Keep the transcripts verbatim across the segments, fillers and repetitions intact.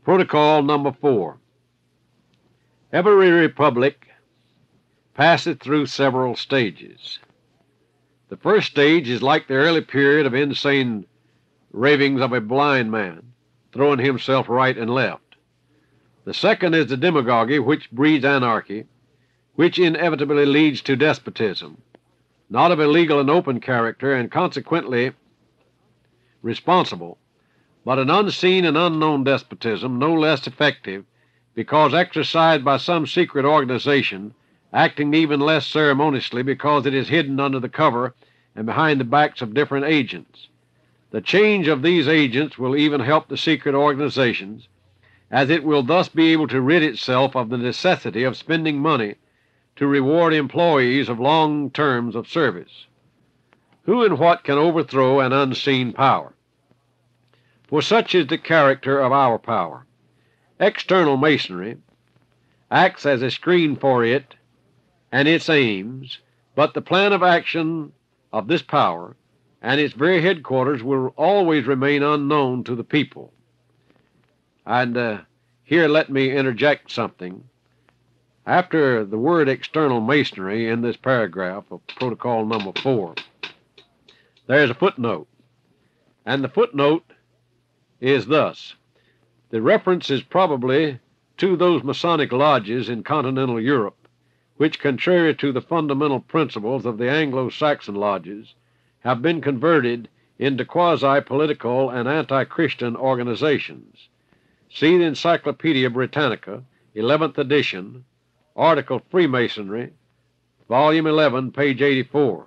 Protocol number four. Every republic passeth through several stages. The first stage is like the early period of insane ravings of a blind man, throwing himself right and left. The second is the demagogy which breeds anarchy, which inevitably leads to despotism, not of a legal and open character and consequently responsible, but an unseen and unknown despotism, no less effective because exercised by some secret organization, acting even less ceremoniously because it is hidden under the cover and behind the backs of different agents. The change of these agents will even help the secret organizations, as it will thus be able to rid itself of the necessity of spending money to reward employees of long terms of service. Who and what can overthrow an unseen power? For such is the character of our power. External Masonry acts as a screen for it and its aims, but the plan of action of this power and its very headquarters will always remain unknown to the people. And uh, here let me interject something. After the word external Masonry in this paragraph of Protocol number four, there's a footnote, and the footnote is thus. The reference is probably to those Masonic lodges in continental Europe which, contrary to the fundamental principles of the Anglo-Saxon lodges, have been converted into quasi-political and anti-Christian organizations. See the Encyclopedia Britannica, eleventh edition, article Freemasonry, volume eleven, page eighty-four.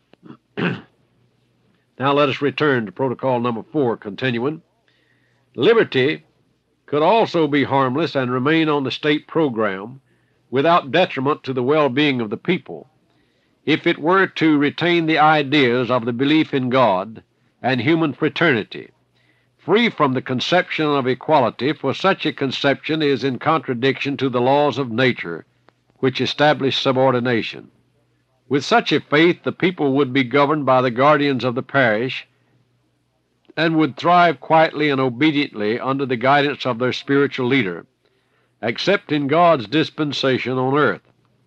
Now let us return to Protocol number four, continuing. Liberty could also be harmless and remain on the state program without detriment to the well-being of the people, if it were to retain the ideas of the belief in God and human fraternity, free from the conception of equality, for such a conception is in contradiction to the laws of nature which establish subordination. With such a faith the people would be governed by the guardians of the parish and would thrive quietly and obediently under the guidance of their spiritual leader, except in God's dispensation on earth.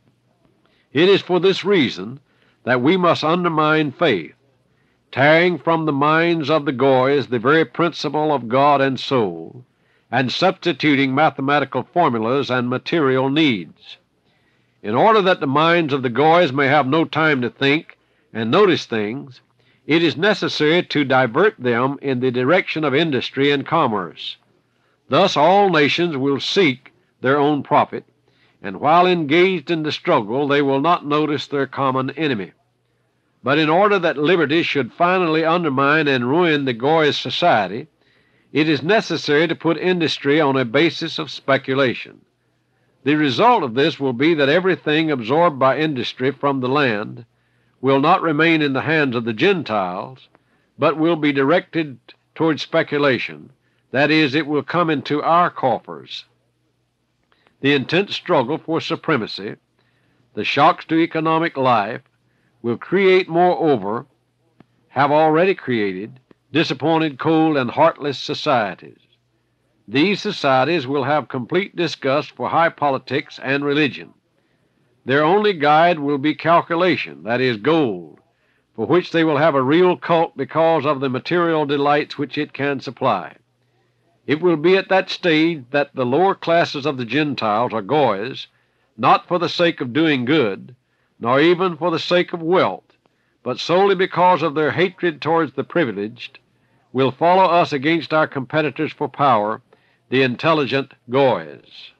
It is for this reason that we must undermine faith, tearing from the minds of the Goys the very principle of God and soul, and substituting mathematical formulas and material needs. In order that the minds of the Goys may have no time to think and notice things, it is necessary to divert them in the direction of industry and commerce. Thus all nations will seek their own profit, and while engaged in the struggle they will not notice their common enemy. But in order that liberty should finally undermine and ruin the Goy's society, it is necessary to put industry on a basis of speculation. The result of this will be that everything absorbed by industry from the land will not remain in the hands of the Gentiles, but will be directed toward speculation. That is, it will come into our coffers. The intense struggle for supremacy, the shocks to economic life, will create, moreover, have already created, disappointed, cold, and heartless societies. These societies will have complete disgust for high politics and religion. Their only guide will be calculation, that is, gold, for which they will have a real cult because of the material delights which it can supply. It will be at that stage that the lower classes of the Gentiles, or Goys, not for the sake of doing good, nor even for the sake of wealth, but solely because of their hatred towards the privileged, will follow us against our competitors for power, the intelligent Goys.